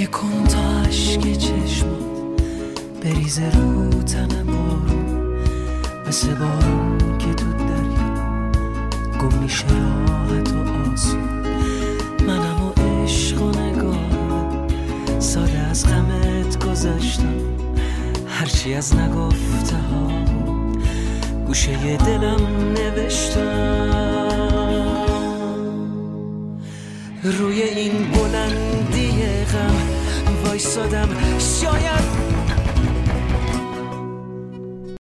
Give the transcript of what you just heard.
نکن تا عشق چشمات بریزه رو تنم بارون، مثل بارون که تو دریا گم میشه راحت و آسون. منم و عشق و نگاه ساده از غمت گذشتم، هرچی از نگفته ها گوشه دلم نوشتم. روی این بلندی غم وایسادم، شاید